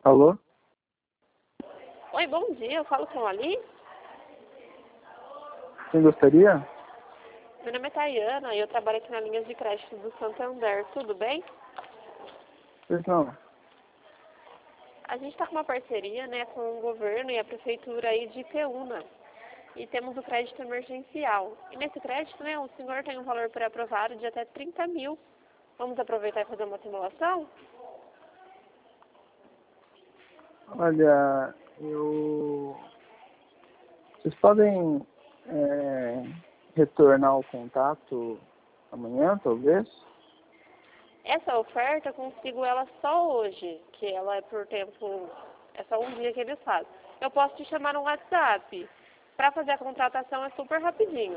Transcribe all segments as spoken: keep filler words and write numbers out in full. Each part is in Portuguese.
Alô? Oi, bom dia. Eu falo com a Ali. Quem gostaria? Meu nome é Tayana e eu trabalho aqui na linha de crédito do Santander. Tudo bem? Pois não. A gente está com uma parceria, né, com o governo e a prefeitura aí de Itaúna. E temos o crédito emergencial. E nesse crédito, né, o senhor tem um valor pré-aprovado de até trinta mil. Vamos aproveitar e fazer uma simulação? Olha, eu... Vocês podem é, retornar o contato amanhã, talvez? Essa oferta eu consigo ela só hoje, que ela é por tempo, é só um dia que eles fazem. Eu posso te chamar no WhatsApp. Para fazer a contratação é super rapidinho.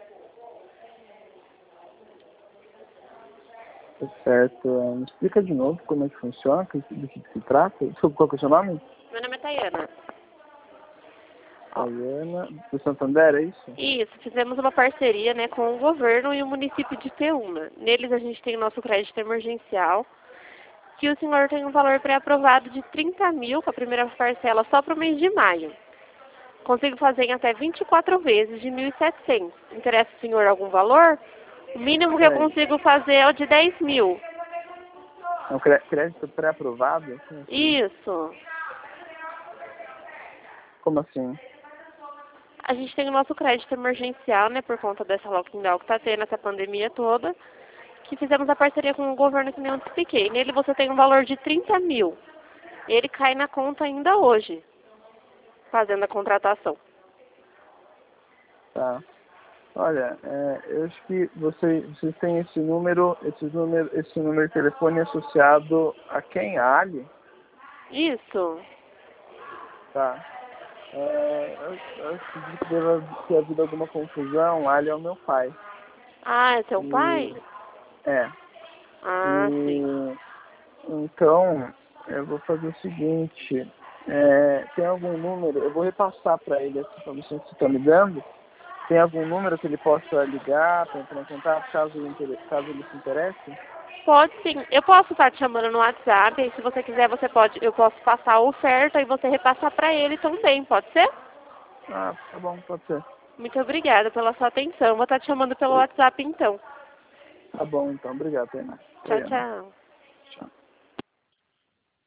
Tá certo. É, Me explica de novo como é que funciona, do que, do que se trata. Desculpa, qual que é o seu nome? Meu nome é Tayana. Tayana, do Santander, é isso? Isso, fizemos uma parceria, né, com o governo e o município de Itaúna. Neles a gente tem o nosso crédito emergencial, que o senhor tem um valor pré-aprovado de trinta mil, com a primeira parcela só para o mês de maio. Consigo fazer em até vinte e quatro vezes de mil e setecentos. Interessa o senhor algum valor? O mínimo que eu É, consigo fazer é o de dez mil. é um cré- crédito pré-aprovado? Como assim? Isso. Como assim? A gente tem o nosso crédito emergencial, né, por conta dessa lockdown que está tendo, essa pandemia toda, que fizemos a parceria com o governo que nem eu te expliquei. Nele você tem um valor de trinta mil. Ele cai na conta ainda hoje, fazendo a contratação. Tá. Olha, é, eu acho que você, vocês têm esse número, esse número, esse número de telefone associado a quem? A Ali? Isso. Tá. É, eu, eu acredito que deva ter havido alguma confusão. A Ali é o meu pai. Ah, é seu pai? E, é. Ah, sim. E, então, eu vou fazer o seguinte. É, tem algum número, eu vou repassar para ele essa informação que você está me dando. Tem algum número que ele possa ligar para entrar em contato, caso ele, inter- caso ele se interesse? Pode sim. Eu posso estar te chamando no WhatsApp, e se você quiser, você pode, eu posso passar a oferta e você repassar para ele também, pode ser? Ah, tá bom, pode ser. Muito obrigada pela sua atenção. Vou estar te chamando pelo WhatsApp então. Tá bom, então. Obrigado, Tainá. Tchau, Tayana. tchau. Tchau.